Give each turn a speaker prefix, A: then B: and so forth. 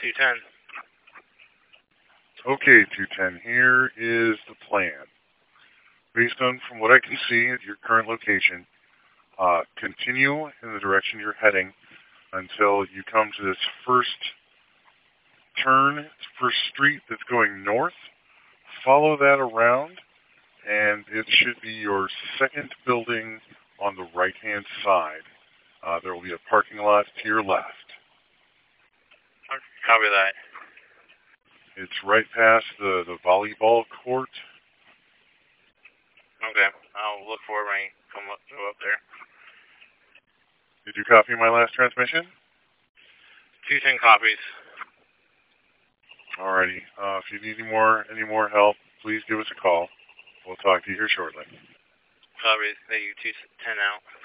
A: 210.
B: Okay, 210, here is the plan. Based on from what I can see at your current location, continue in the direction you're heading until you come to this first turn, first street that's going north. Follow that around, and it should be your second building on the right-hand side. There will be a parking lot to your left.
A: Copy that.
B: It's right past the volleyball court.
A: Okay. I'll look for it when I go up there.
B: Did you copy my last transmission?
A: 210 copies.
B: Alrighty. If you need any more help, please give us a call. We'll talk to you here shortly.
A: Copy. Thank you. 210 out.